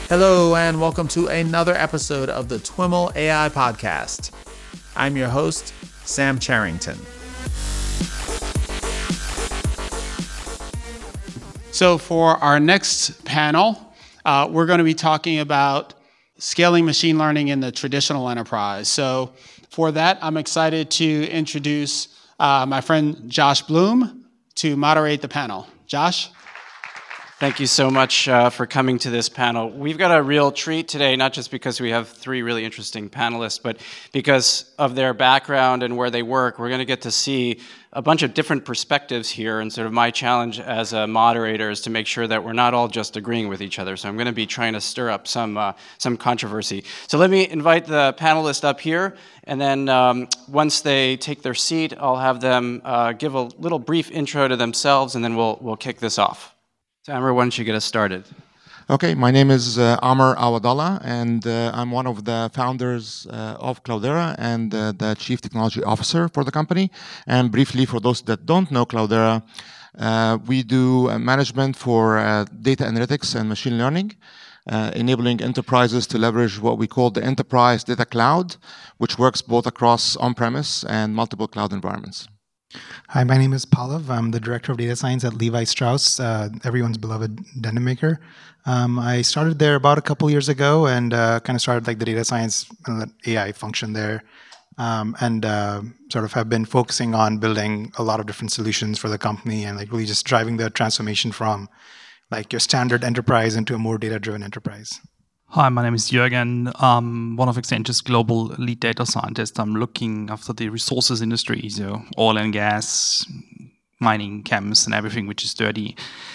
Hello, and welcome to another episode of the TWIML AI Podcast. I'm your host, Sam Charrington. So for our next panel, we're going to be talking about scaling machine learning in the traditional enterprise. So for that, I'm excited to introduce my friend Josh Bloom to moderate the panel. Josh? Thank you so much for coming to this panel. We've got a real treat today, not just because we have three really interesting panelists, but because of their background and where they work. We're going to get to see a bunch of different perspectives here, and sort of my challenge as a moderator is to make sure that we're not all just agreeing with each other. So I'm going to be trying to stir up some controversy. So let me invite the panelists up here, and then once they take their seat, I'll have them give a little brief intro to themselves, and then we'll kick this off. So Amr, why don't you get us started? Okay, my name is Amr Awadallah, and I'm one of the founders of Cloudera and the Chief Technology Officer for the company. And briefly, for those that don't know Cloudera, we do management for data analytics and machine learning, enabling enterprises to leverage what we call the Enterprise Data Cloud, which works both across on-premise and multiple cloud environments. Hi, my name is Pallav. I'm the Director of Data Science at Levi Strauss, everyone's beloved denim maker. I started there about a couple years ago and kind of started like the data science and AI function there, and sort of have been focusing on building a lot of different solutions for the company and like really just driving the transformation from like your standard enterprise into a more data-driven enterprise. Hi, my name is Jürgen. I'm one of Accenture's global lead data scientists. I'm looking after the resources industry, so oil and gas, mining, chems, and everything which is dirty.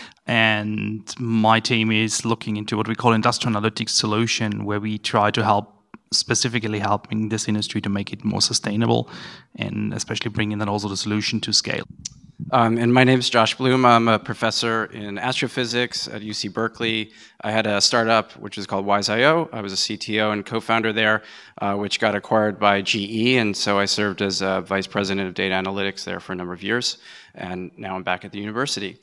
And my team is looking into what we call industrial analytics solution, where we try to specifically helping this industry to make it more sustainable, and especially bringing then also the solution to scale. And my name is Josh Bloom. I'm a professor in astrophysics at UC Berkeley. I had a startup which is called Wise.io. I was a CTO and co-founder there, which got acquired by GE, and so I served as vice president of data analytics there for a number of years, and now I'm back at the university.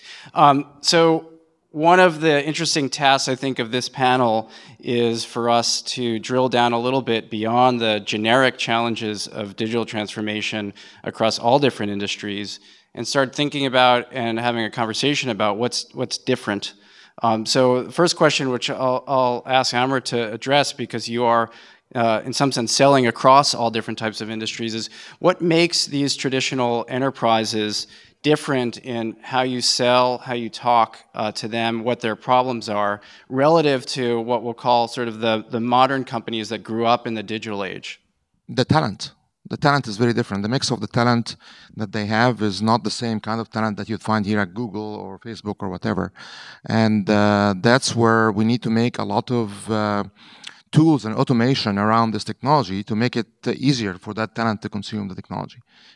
So one of the interesting tasks, I think, of this panel is for us to drill down a little bit beyond the generic challenges of digital transformation across all different industries and start thinking about and having a conversation about what's different. So the first question, which I'll ask Amr to address, because you are in some sense selling across all different types of industries, is what makes these traditional enterprises different in how you sell, how you talk to them, what their problems are, relative to what we'll call sort of the modern companies that grew up in the digital age? The talent. The talent is very different. The mix of the talent that they have is not the same kind of talent that you'd find here at Google or Facebook or whatever. And that's where we need to make a lot of tools and automation around this technology to make it easier for that talent to consume the technology.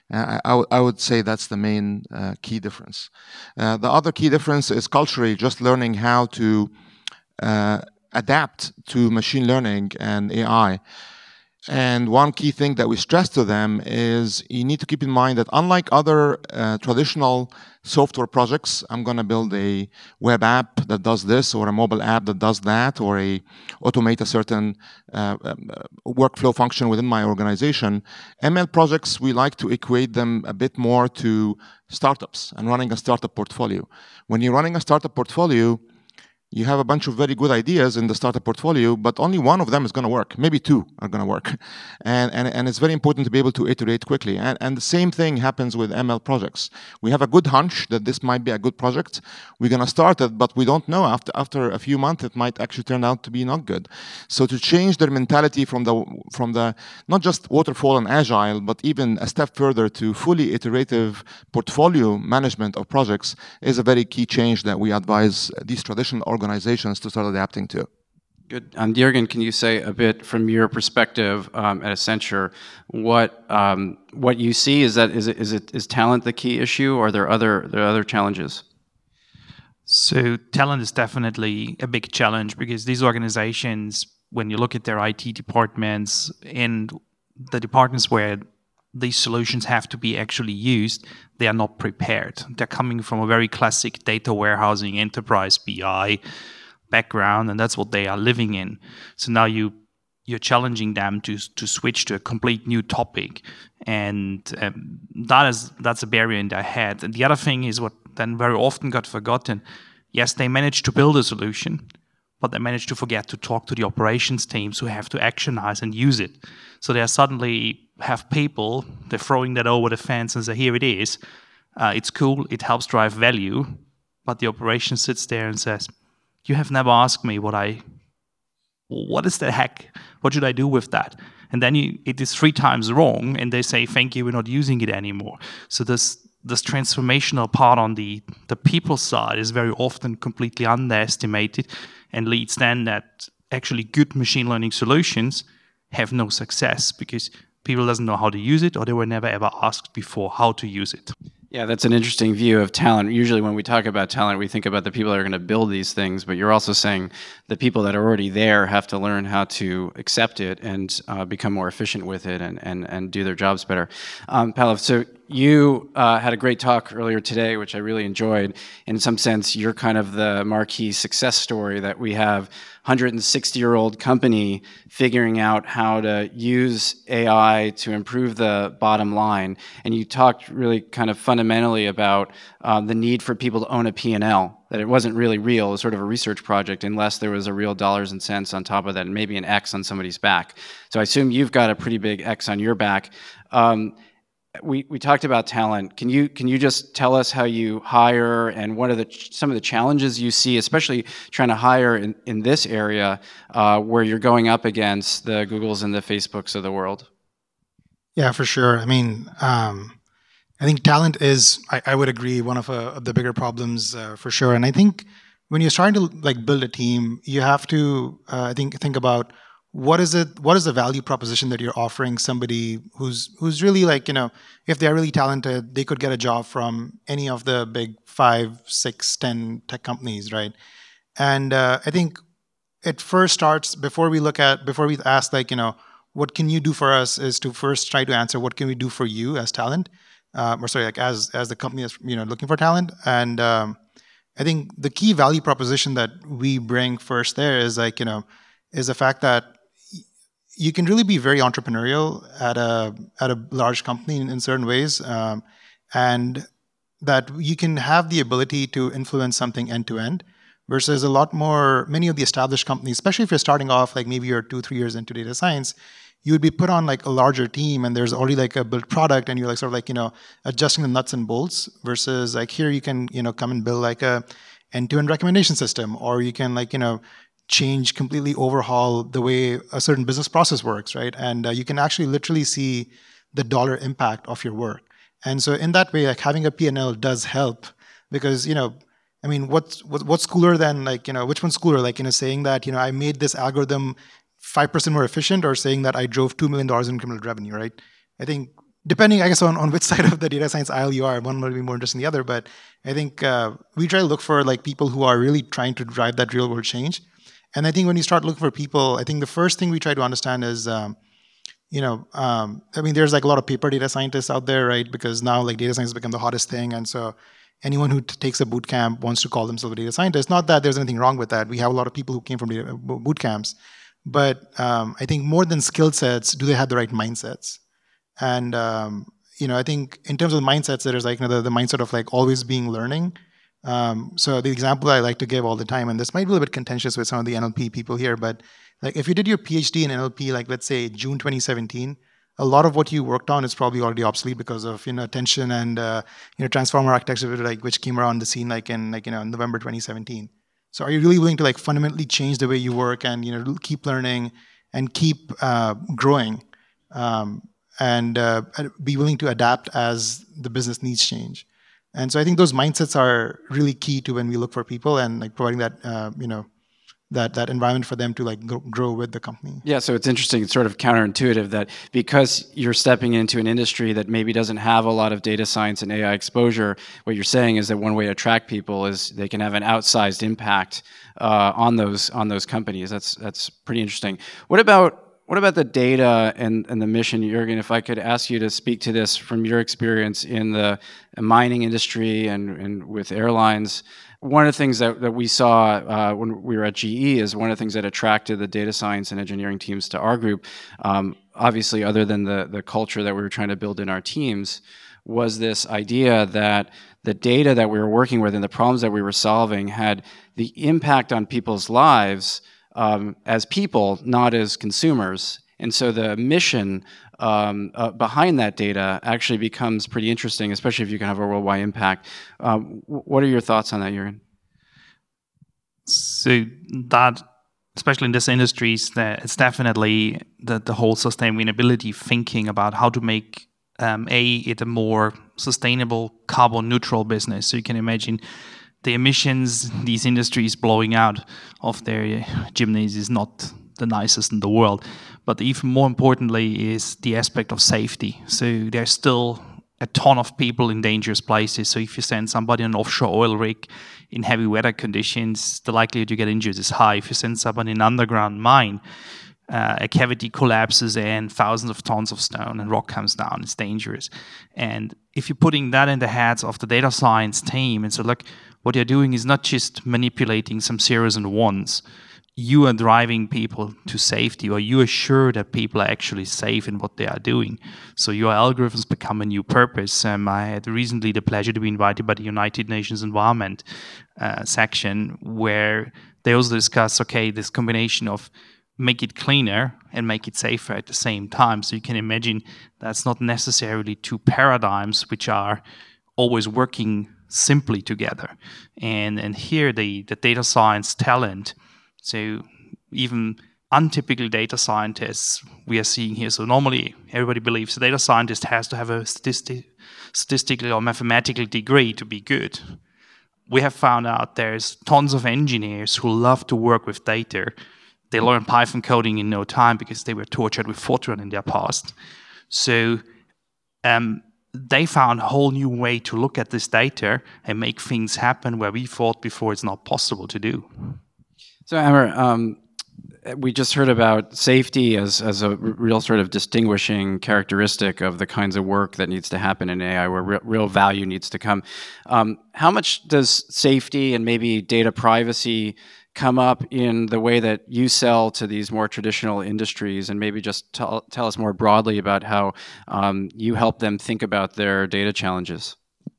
I would say that's the main key difference. The other key difference is culturally just learning how to adapt to machine learning and AI. And one key thing that we stress to them is you need to keep in mind that unlike other traditional software projects, I'm going to build a web app that does this, or a mobile app that does that, or automate a certain workflow function within my organization. ML projects, we like to equate them a bit more to startups and running a startup portfolio. When you're running a startup portfolio, you have a bunch of very good ideas in the startup portfolio, but only one of them is going to work. Maybe two are going to work. And it's very important to be able to iterate quickly. And the same thing happens with ML projects. We have a good hunch that this might be a good project. We're going to start it, but we don't know. After a few months, it might actually turn out to be not good. So to change their mentality from the not just waterfall and agile, but even a step further to fully iterative portfolio management of projects is a very key change that we advise these traditional organizations to start adapting to. Good. Jürgen, can you say a bit from your perspective at Accenture what you see? Is talent the key issue, or are there other challenges? So talent is definitely a big challenge, because these organizations, when you look at their IT departments and the departments where these solutions have to be actually used, they are not prepared. They're coming from a very classic data warehousing, enterprise BI background, and that's what they are living in. So now you're challenging them to switch to a complete new topic, and that's a barrier in their head. And the other thing is what then very often got forgotten. Yes, they managed to build a solution, but they managed to forget to talk to the operations teams who have to actionize and use it. So they suddenly have people, they're throwing that over the fence and say, here it is. It's cool, it helps drive value, but the operation sits there and says, you have never asked me what is the heck? What should I do with that? And then it is 3 times wrong, and they say, thank you, we're not using it anymore. So this transformational part on the people side is very often completely underestimated, and leads then that actually good machine learning solutions have no success because people doesn't know how to use it, or they were never ever asked before how to use it. Yeah, that's an interesting view of talent. Usually when we talk about talent, we think about the people that are going to build these things, but you're also saying the people that are already there have to learn how to accept it and become more efficient with it and do their jobs better. Pallav, so you had a great talk earlier today, which I really enjoyed. In some sense, you're kind of the marquee success story that we have 160-year-old company figuring out how to use AI to improve the bottom line. And you talked really kind of fundamentally about the need for people to own a P&L, that it wasn't really real, it was sort of a research project unless there was a real dollars and cents on top of that, and maybe an X on somebody's back. So I assume you've got a pretty big X on your back. We talked about talent. Can you just tell us how you hire and what are some of the challenges you see, especially trying to hire in this area where you're going up against the Googles and the Facebooks of the world? Yeah, for sure. I mean, I think talent is, I would agree, one of the bigger problems for sure. And I think when you're starting to build a team, you have to think about what is the value proposition that you're offering somebody who's really if they're really talented, they could get a job from any of the big 5, 6, 10 tech companies, right? And I think it first starts before we ask what can you do for us, is to first try to answer what can we do for you as talent, as the company is looking for talent. And I think the key value proposition that we bring first there is is the fact that you can really be very entrepreneurial at a large company in certain ways, and that you can have the ability to influence something end to end, versus many of the established companies, especially if you're starting off, maybe you're 2-3 years into data science, you would be put on a larger team and there's already a built product and you're adjusting the nuts and bolts, versus here you can come and build a end-to-end recommendation system, or you can completely overhaul the way a certain business process works, right? And you can actually literally see the dollar impact of your work. And so in that way, having a P&L does help, because what's cooler than which one's cooler, saying that I made this algorithm 5% more efficient, or saying that I drove $2 million in incremental revenue, right? I think depending, I guess, on which side of the data science aisle you are, one might be more interesting than the other. But I think we try to look for people who are really trying to drive that real world change. And I think when you start looking for people, I think the first thing we try to understand is, there's a lot of paper data scientists out there, right? Because now data science has become the hottest thing. And so anyone who takes a boot camp wants to call themselves a data scientist. Not that there's anything wrong with that. We have a lot of people who came from boot camps. But I think more than skill sets, do they have the right mindsets? And, I think in terms of the mindsets, there's the mindset of always being learning. So the example I like to give all the time, and this might be a little bit contentious with some of the NLP people here, but if you did your PhD in NLP, let's say June 2017, a lot of what you worked on is probably already obsolete because of attention and transformer architecture, which came around the scene in November 2017. So are you really willing to fundamentally change the way you work and keep learning and keep growing, and be willing to adapt as the business needs change? And so I think those mindsets are really key to when we look for people, and providing that that environment for them to grow with the company. Yeah, so it's interesting. It's sort of counterintuitive that because you're stepping into an industry that maybe doesn't have a lot of data science and AI exposure, what you're saying is that one way to attract people is they can have an outsized impact on those companies. That's pretty interesting. What about the data and the mission, Jürgen? If I could ask you to speak to this from your experience in the mining industry and with airlines, one of the things that we saw when we were at GE is one of the things that attracted the data science and engineering teams to our group, obviously other than the culture that we were trying to build in our teams, was this idea that the data that we were working with and the problems that we were solving had the impact on people's lives as people, not as consumers. And so the mission behind that data actually becomes pretty interesting, especially if you can have a worldwide impact. What are your thoughts on that, Jürgen? So that, especially in this industry, it's definitely the whole sustainability thinking about how to make it a more sustainable, carbon neutral business. So you can imagine the emissions these industries blowing out of their chimneys is not the nicest in the world. But even more importantly is the aspect of safety. So there's still a ton of people in dangerous places. So if you send somebody on an offshore oil rig in heavy weather conditions, the likelihood you get injured is high. If you send somebody in an underground mine, a cavity collapses and thousands of tons of stone and rock comes down. It's dangerous. And if you're putting that in the heads of the data science team and say, look, what you're doing is not just manipulating some zeros and ones. You are driving people to safety, or you are sure that people are actually safe in what they are doing. So your algorithms become a new purpose. I had recently the pleasure to be invited by the United Nations Environment section, where they also discuss, okay, this combination of make it cleaner and make it safer at the same time. So you can imagine that's not necessarily two paradigms which are always working simply together. And here the data science talent, so even untypical data scientists we are seeing here. So normally everybody believes a data scientist has to have a statistical or mathematical degree to be good. We have found out there's tons of engineers who love to work with data. They learn Python coding in no time because they were tortured with Fortran in their past. So they found a whole new way to look at this data and make things happen where we thought before it's not possible to do. So, Amer, we just heard about safety as a real sort of distinguishing characteristic of the kinds of work that needs to happen in AI, where real value needs to come. How much does safety and maybe data privacy come up in the way that you sell to these more traditional industries? And maybe just tell us more broadly about how you help them think about their data challenges.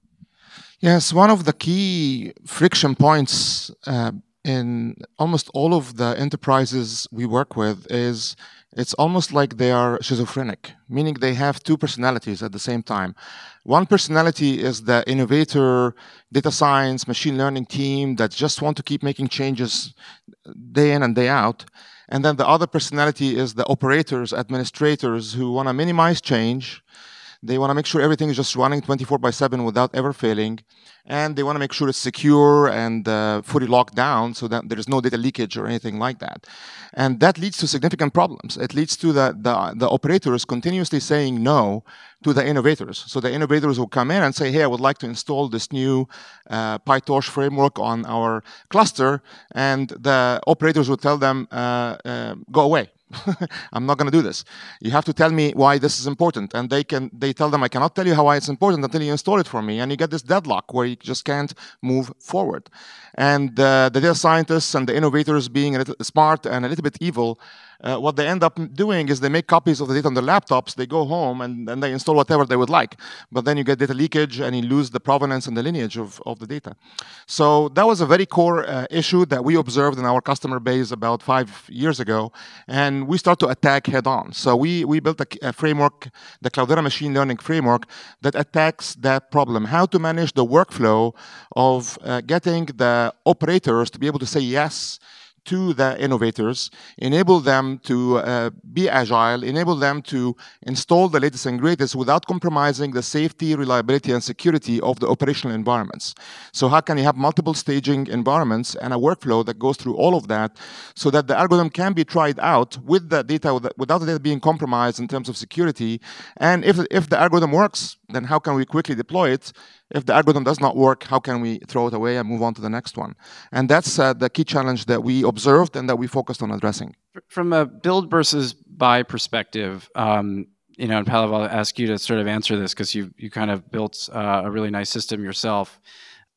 Yes, one of the key friction points in almost all of the enterprises we work with is it's almost like they are schizophrenic, meaning they have two personalities at the same time. One personality is the innovator, data science, machine learning team that just want to keep making changes day in and day out. And then the other personality is the operators, administrators who want to minimize change. They want to make sure everything is just running 24/7 without ever failing. And they want to make sure it's secure and fully locked down so that there is no data leakage or anything like that. And that leads to significant problems. It leads to the operators continuously saying no to the innovators. So the innovators will come in and say, hey, I would like to install this new PyTorch framework on our cluster. And the operators will tell them, go away. I'm not going to do this. You have to tell me why this is important. And they tell them, I cannot tell you why it's important until you install it for me. And you get this deadlock where you just can't move forward. And the data scientists and the innovators being a little smart and a little bit evil, what they end up doing is they make copies of the data on their laptops, they go home and they install whatever they would like. But then you get data leakage and you lose the provenance and the lineage of the data. So that was a very core issue that we observed in our customer base about 5 years ago. And we start to attack head on. So we built a framework, the Cloudera machine learning framework, that attacks that problem. How to manage the workflow of getting the operators to be able to say yes to the innovators, enable them to be agile, enable them to install the latest and greatest without compromising the safety, reliability, and security of the operational environments. So how can you have multiple staging environments and a workflow that goes through all of that so that the algorithm can be tried out with the data, without the data being compromised in terms of security? And if the algorithm works, then how can we quickly deploy it? If the algorithm does not work, how can we throw it away and move on to the next one? And that's the key challenge that we observed and that we focused on addressing. From a build versus buy perspective, and Pallav, I'll ask you to sort of answer this because you kind of built a really nice system yourself.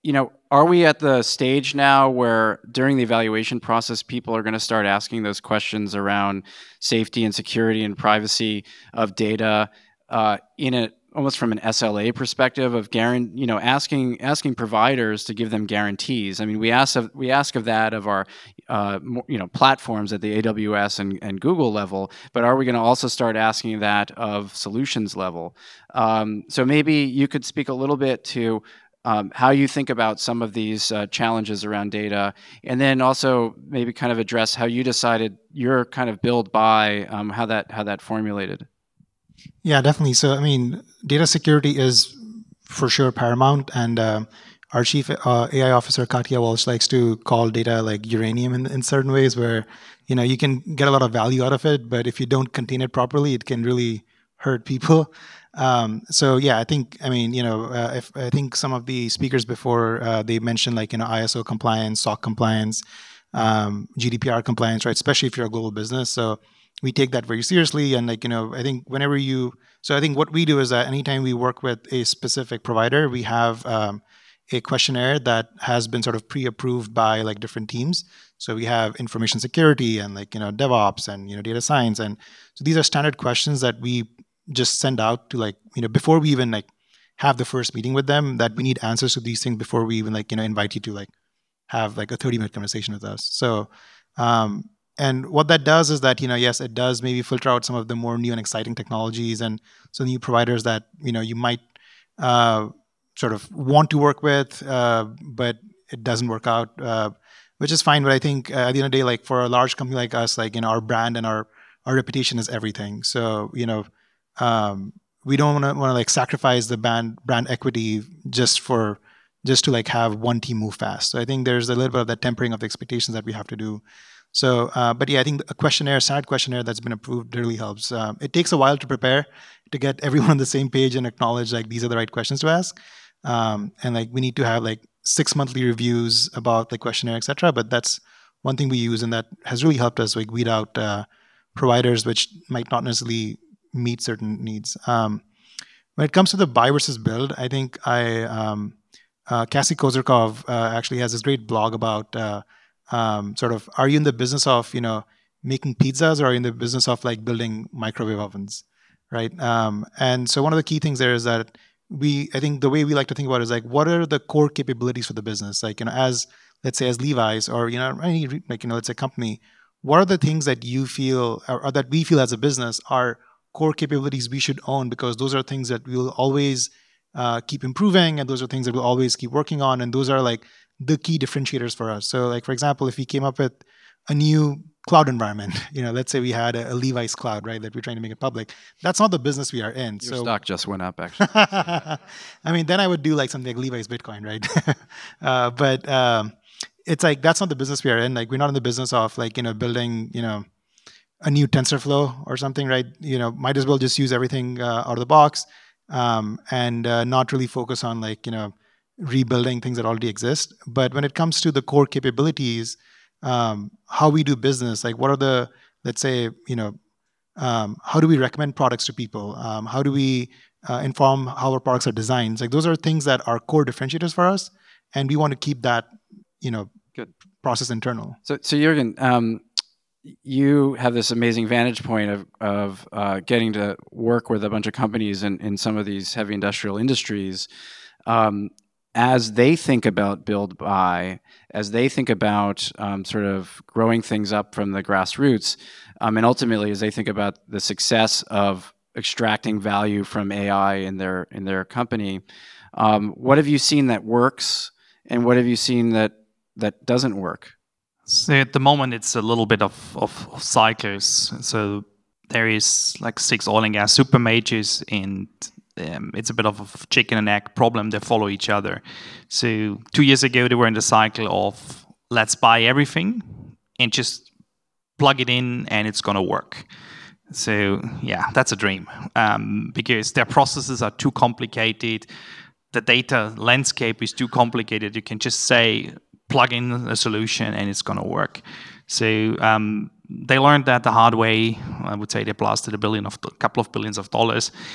Are we at the stage now where during the evaluation process, people are going to start asking those questions around safety and security and privacy of data in a almost from an SLA perspective of asking providers to give them guarantees? I mean, we ask of that of our platforms at the AWS and Google level, but are we going to also start asking that of solutions level? So maybe you could speak a little bit to how you think about some of these challenges around data, and then also maybe kind of address how you decided your kind of build buy, how that formulated. Yeah, definitely. So, I mean, data security is for sure paramount, and our chief AI officer, Katya Walsh, likes to call data like uranium in certain ways, where you can get a lot of value out of it, but if you don't contain it properly, it can really hurt people. So yeah, I think if I think some of the speakers before they mentioned like ISO compliance, SOC compliance, GDPR compliance, right? Especially if you're a global business. So we take that very seriously, and I think I think what we do is that anytime we work with a specific provider, we have a questionnaire that has been sort of pre-approved by like different teams. So we have information security and DevOps and data science, and so these are standard questions that we just send out to before we even have the first meeting with them, that we need answers to these things before we even invite you to have a 30-minute conversation with us. So and what that does is that yes, it does maybe filter out some of the more new and exciting technologies and some new providers that you might sort of want to work with, but it doesn't work out, which is fine. But I think at the end of the day, for a large company like us, our brand and our reputation is everything. So we don't want to sacrifice the brand equity just to have one team move fast. So I think there's a little bit of that tempering of the expectations that we have to do. So, but yeah, I think a standard questionnaire that's been approved really helps. It takes a while to prepare to get everyone on the same page and acknowledge these are the right questions to ask. And we need to have 6 monthly reviews about the questionnaire, etc. But that's one thing we use, and that has really helped us weed out providers which might not necessarily meet certain needs. When it comes to the buy versus build, I think Cassie Kozyrkov actually has this great blog about sort of, are you in the business of making pizzas, or are you in the business of building microwave ovens, right? And so one of the key things there is that I think the way we like to think about it is what are the core capabilities for the business? As let's say as Levi's or any let's say company, what are the things that you feel or that we feel as a business are core capabilities we should own, because those are things that we'll always keep improving, and those are things that we'll always keep working on, and those are the key differentiators for us. So for example, if we came up with a new cloud environment, let's say we had a Levi's cloud, right, that we're trying to make it public, that's not the business we are in. Your stock just went up, actually. I mean, then I would do something like Levi's Bitcoin, right? But it's that's not the business we are in. We're not in the business of building a new TensorFlow or something, right? Might as well just use everything out of the box, and not really focus on rebuilding things that already exist. But when it comes to the core capabilities, how we do business, what are the, let's say, how do we recommend products to people? How do we inform how our products are designed? Those are things that are core differentiators for us, and we want to keep that, Good process internal. So Jürgen, you have this amazing vantage point of getting to work with a bunch of companies in some of these heavy industrial industries. As they think about build buy, as they think about sort of growing things up from the grassroots, and ultimately as they think about the success of extracting value from AI in their company, what have you seen that works, and what have you seen that doesn't work? So at the moment, it's a little bit of cycles. So there is 6 oil and gas super majors, and it's a bit of a chicken and egg problem. They follow each other. So 2 years ago, they were in the cycle of let's buy everything and just plug it in and it's going to work. So yeah, that's a dream, because their processes are too complicated. The data landscape is too complicated. You can just say, plug in a solution and it's going to work. So they learned that the hard way. I would say they blasted a couple of billions of dollars.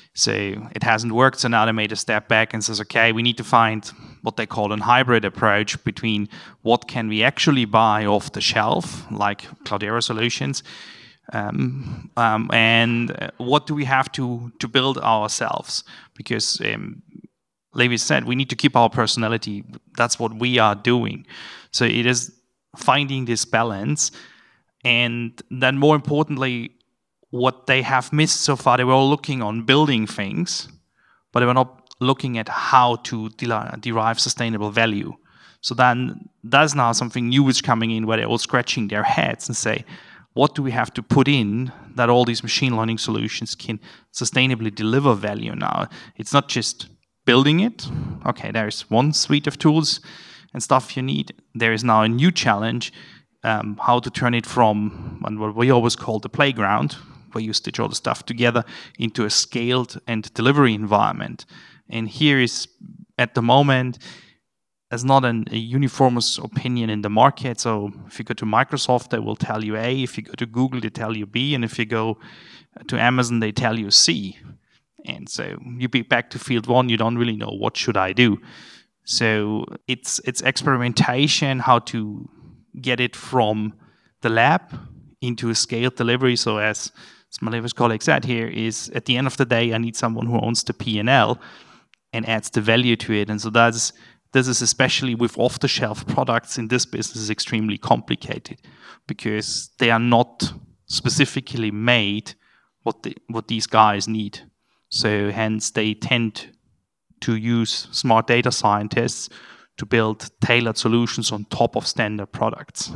So it hasn't worked, so now they made a step back and says, okay, we need to find what they call a hybrid approach between what can we actually buy off the shelf, like Cloudera solutions, and what do we have to build ourselves? Because Levi said, we need to keep our personality. That's what we are doing. So it is finding this balance. And then more importantly, what they have missed so far, they were all looking on building things, but they were not looking at how to derive sustainable value. So then that's now something new is coming in where they're all scratching their heads and say, what do we have to put in that all these machine learning solutions can sustainably deliver value now? It's not just building it. Okay, there's one suite of tools and stuff you need. There is now a new challenge, how to turn it from what we always call the playground, where you stitch all the stuff together, into a scaled and delivery environment. And here is, at the moment, there's not a uniformous opinion in the market. So if you go to Microsoft, they will tell you A. If you go to Google, they tell you B. And if you go to Amazon, they tell you C. And so you be back to field one, you don't really know what should I do. So it's experimentation, how to get it from the lab into a scaled delivery. So as Levi's colleague said here, is at the end of the day, I need someone who owns the P&L and adds the value to it. And so this is especially with off-the-shelf products in this business is extremely complicated because they are not specifically made what these guys need. So hence they tend to use smart data scientists to build tailored solutions on top of standard products.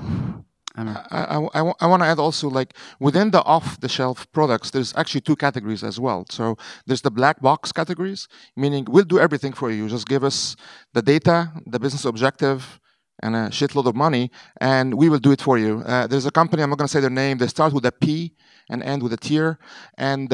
I want to add also, like, within the off-the-shelf products, there's actually two categories as well. So there's the black box categories, meaning we'll do everything for you. Just give us the data, the business objective, and a shitload of money, and we will do it for you. There's a company, I'm not going to say their name, they start with a P and end with a tier, and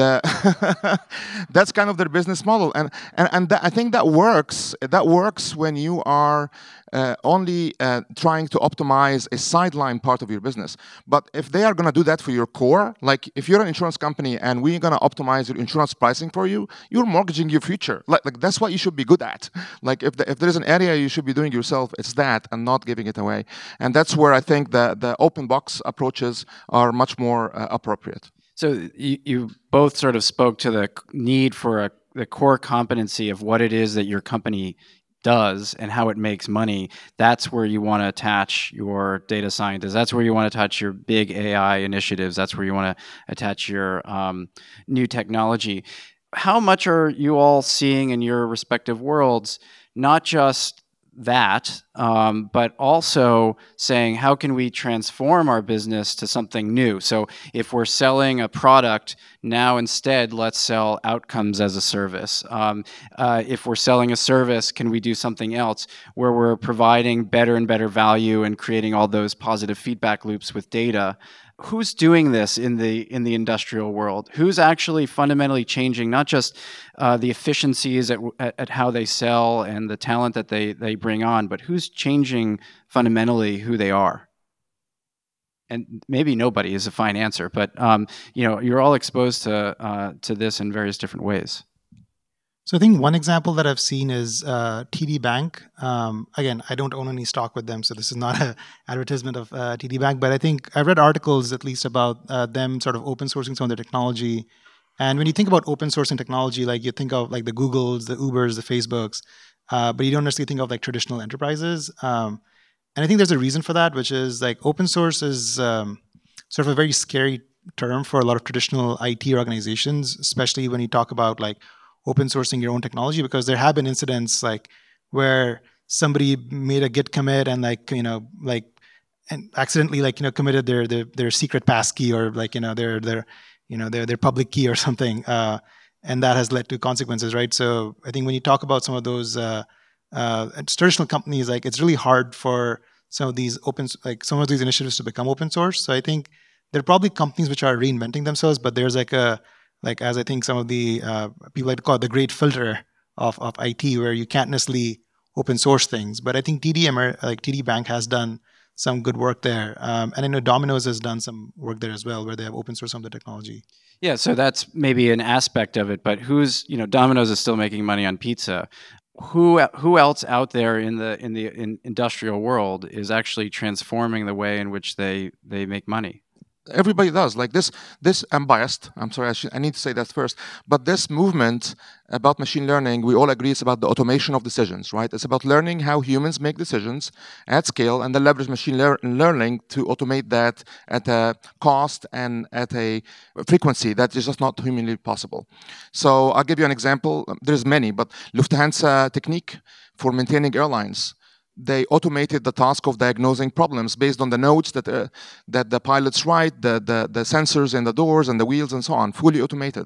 that's kind of their business model. And I think that works. That works when you are only trying to optimize a sideline part of your business. But if they are going to do that for your core, like if you're an insurance company and we're going to optimize your insurance pricing for you, you're mortgaging your future. Like that's what you should be good at. Like if there's an area you should be doing yourself, it's that, and not giving it away. And that's where I think the open box approaches are much more appropriate. So you both sort of spoke to the need for the core competency of what it is that your company does and how it makes money. That's where you want to attach your data scientists. That's where you want to attach your big AI initiatives. That's where you want to attach your new technology. How much are you all seeing in your respective worlds, not just that, but also saying, how can we transform our business to something new? So if we're selling a product, now instead, let's sell outcomes as a service. If we're selling a service, can we do something else where we're providing better and better value and creating all those positive feedback loops with data? Who's doing this in the industrial world? Who's actually fundamentally changing not just the efficiencies at how they sell and the talent that they bring on, but who's changing fundamentally who they are? And maybe nobody is a fine answer, but you're all exposed to this in various different ways. So I think one example that I've seen is TD Bank. Again, I don't own any stock with them, so this is not an advertisement of TD Bank, but I think I've read articles at least about them sort of open sourcing some of their technology. And when you think about open sourcing technology, like you think of like the Googles, the Ubers, the Facebooks, but you don't necessarily think of like traditional enterprises. And I think there's a reason for that, which is like open source is sort of a very scary term for a lot of traditional IT organizations, especially when you talk about like open sourcing your own technology, because there have been incidents like where somebody made a Git commit and and accidentally committed their secret passkey or their public key or something, and that has led to consequences, right? So I think when you talk about some of those traditional companies, like it's really hard for some of these initiatives to become open source. So I think there are probably companies which are reinventing themselves, but there's as I think some of the people like to call it the great filter of IT, where you can't necessarily open source things. But I think TD Bank has done some good work there. And I know Domino's has done some work there as well, where they have open sourced some of the technology. Yeah, so that's maybe an aspect of it, but Domino's is still making money on pizza. Who else out there in the industrial world is actually transforming the way in which they make money? Everybody does. Like this I'm biased. I'm sorry, I need to say that first. But this movement about machine learning, we all agree it's about the automation of decisions, right? It's about learning how humans make decisions at scale and then leverage machine learning to automate that at a cost and at a frequency that is just not humanly possible. So I'll give you an example. There's many, but Lufthansa Technik for maintaining airlines. They automated the task of diagnosing problems based on the notes that the pilots write, the sensors in the doors and the wheels and so on, fully automated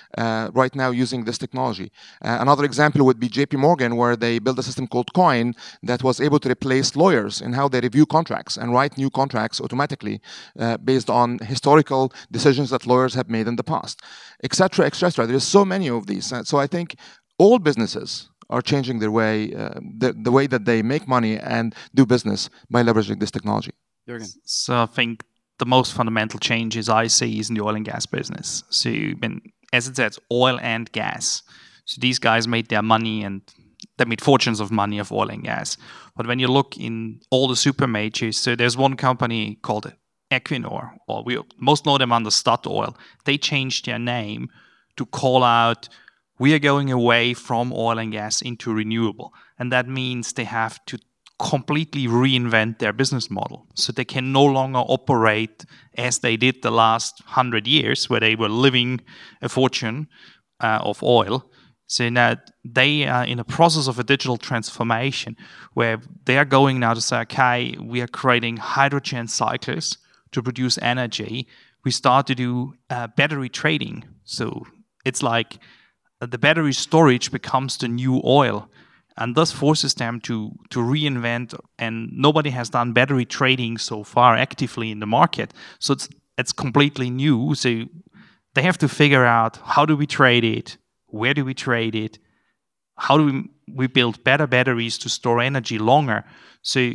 right now using this technology. Another example would be JP Morgan, where they built a system called Coin that was able to replace lawyers in how they review contracts and write new contracts automatically based on historical decisions that lawyers have made in the past, etc., etc. There's so many of these. So I think all businesses are changing their way, the way that they make money and do business by leveraging this technology. Jürgen. So I think the most fundamental changes I see is in the oil and gas business. So as it says, oil and gas. So these guys made their money and they made fortunes of money of oil and gas. But when you look in all the super majors, so there's one company called Equinor, or we most know them under Statoil. They changed their name to call out, we are going away from oil and gas into renewable. And that means they have to completely reinvent their business model. So they can no longer operate as they did the last 100 years, where they were living a fortune of oil. So now they are in a process of a digital transformation where they are going now to say, okay, we are creating hydrogen cycles to produce energy. We start to do battery trading. So it's like the battery storage becomes the new oil, and thus forces them to reinvent. And nobody has done battery trading so far actively in the market, so it's completely new. So they have to figure out, how do we trade it, where do we trade it, how do we build better batteries to store energy longer. So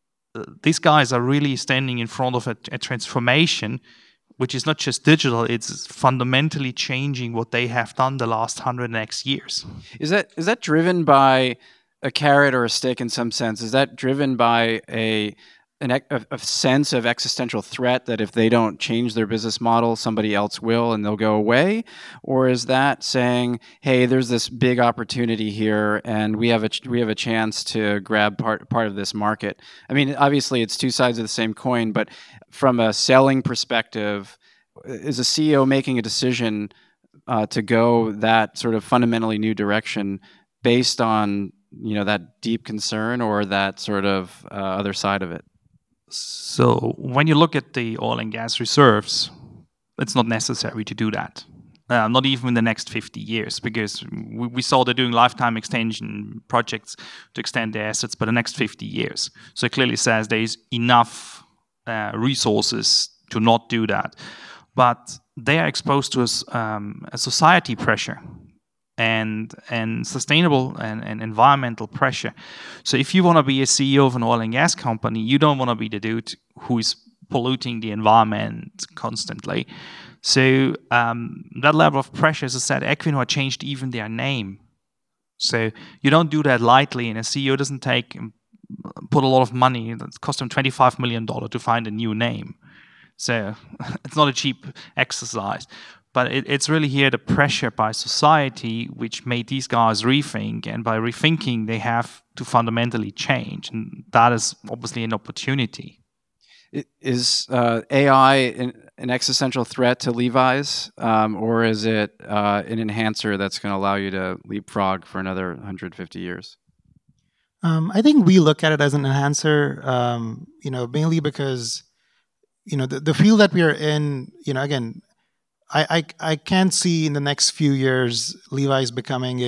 these guys are really standing in front of a transformation which is not just digital, it's fundamentally changing what they have done the last 100x years. Is that driven by a carrot or a stick in some sense? Is that driven by a sense of existential threat that if they don't change their business model, somebody else will and they'll go away? Or is that saying, hey, there's this big opportunity here and we have a chance to grab part of this market? I mean, obviously it's two sides of the same coin, but from a selling perspective, is a CEO making a decision to go that sort of fundamentally new direction based on that deep concern or that sort of other side of it? So when you look at the oil and gas reserves, it's not necessary to do that. Not even in the next 50 years, because we saw they're doing lifetime extension projects to extend their assets for the next 50 years. So it clearly says there is enough resources to not do that. But they are exposed to a society pressure and sustainable and environmental pressure. So if you want to be a CEO of an oil and gas company, you don't want to be the dude who is polluting the environment constantly. So that level of pressure, as I said, Equinor changed even their name. So you don't do that lightly, and a CEO doesn't put a lot of money. It cost them $25 million to find a new name. So it's not a cheap exercise. But it's really here the pressure by society which made these guys rethink, and by rethinking they have to fundamentally change, and that is obviously an opportunity. Is AI an existential threat to Levi's, or is it an enhancer that's going to allow you to leapfrog for another 150 years? I think we look at it as an enhancer, mainly because, the field that we are in, again, I can't see in the next few years Levi's becoming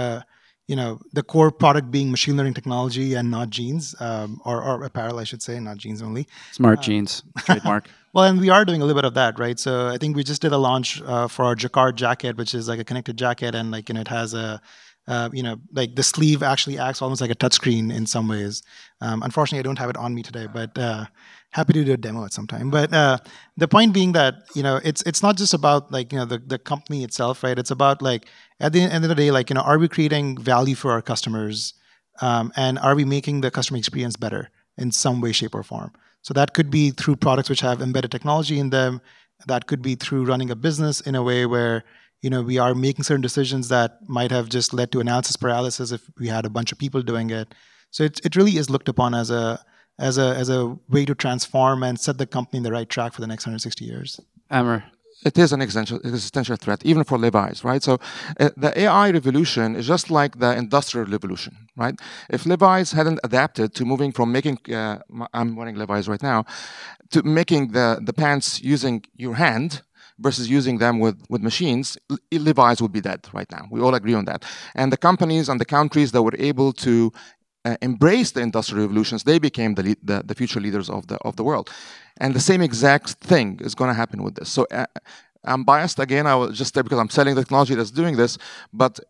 the core product being machine learning technology and not jeans, or apparel, I should say, not jeans only. Smart jeans, trademark. Well, and we are doing a little bit of that, right? So I think we just did a launch for our Jacquard jacket, which is like a connected jacket, and it has a like the sleeve actually acts almost like a touchscreen in some ways. Unfortunately, I don't have it on me today, but happy to do a demo at some time. But the point being that it's not just about like the company itself, right? It's about like at the end of the day, like are we creating value for our customers, and are we making the customer experience better in some way, shape, or form? So that could be through products which have embedded technology in them. That could be through running a business in a way where we are making certain decisions that might have just led to analysis paralysis if we had a bunch of people doing it. So it really is looked upon as a way to transform and set the company in the right track for the next 160 years. Amer. It is an existential threat, even for Levi's, right? So the AI revolution is just like the industrial revolution, right? If Levi's hadn't adapted to moving from making, I'm wearing Levi's right now, to making the pants using your hand versus using them with machines, Levi's would be dead right now. We all agree on that. And the companies and the countries that were able to embrace the industrial revolutions, they became the future leaders of the world. And the same exact thing is going to happen with this. So I'm biased again. I will just say because I'm selling the technology that's doing this. But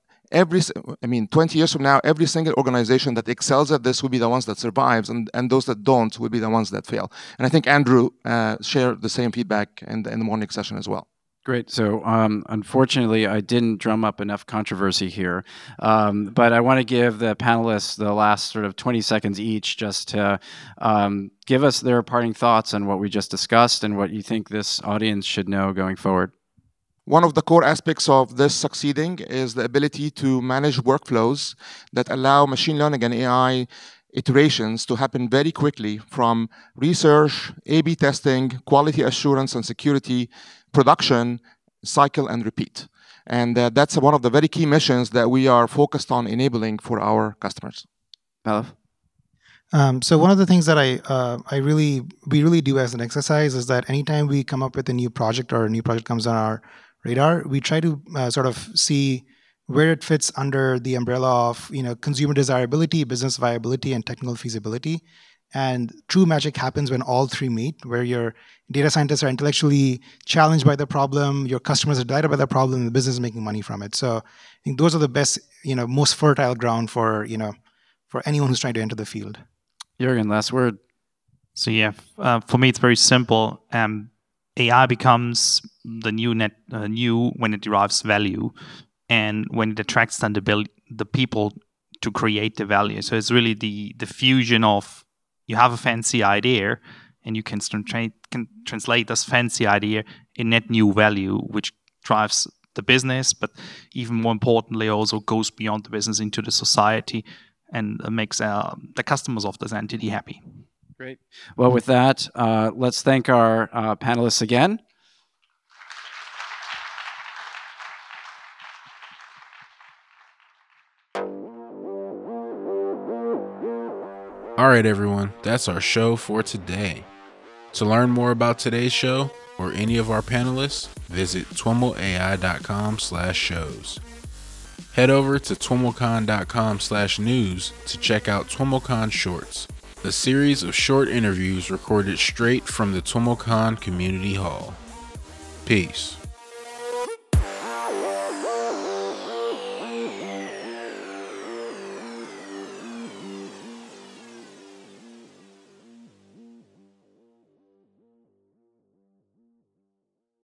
20 years from now, every single organization that excels at this will be the ones that survives, and those that don't will be the ones that fail. And I think Andrew shared the same feedback in the morning session as well. Great. So unfortunately, I didn't drum up enough controversy here, but I want to give the panelists the last sort of 20 seconds each just to give us their parting thoughts on what we just discussed and what you think this audience should know going forward. One of the core aspects of this succeeding is the ability to manage workflows that allow machine learning and AI iterations to happen very quickly from research, A/B testing, quality assurance and security, production, cycle and repeat. And that's one of the very key missions that we are focused on enabling for our customers. Pallav? So one of the things that we really do as an exercise is that anytime we come up with a new project or a new project comes on our radar, we try to sort of see where it fits under the umbrella of consumer desirability, business viability, and technical feasibility. And true magic happens when all three meet, where your data scientists are intellectually challenged by the problem, your customers are delighted by the problem, and the business is making money from it. So I think those are the best, most fertile ground for anyone who's trying to enter the field. Jürgen, last word. So yeah, for me it's very simple. AI becomes the new when it derives value, and when it attracts then the people to create the value. So it's really the fusion of, you have a fancy idea and you can translate this fancy idea in net new value, which drives the business, but even more importantly also goes beyond the business into the society and makes the customers of this entity happy. Great. Well, with that, let's thank our panelists again. All right, everyone, that's our show for today. To learn more about today's show or any of our panelists, visit twimlai.com/shows. Head over to twimlcon.com/news to check out TWIMLcon Shorts, a series of short interviews recorded straight from the TWIMLcon Community Hall. Peace.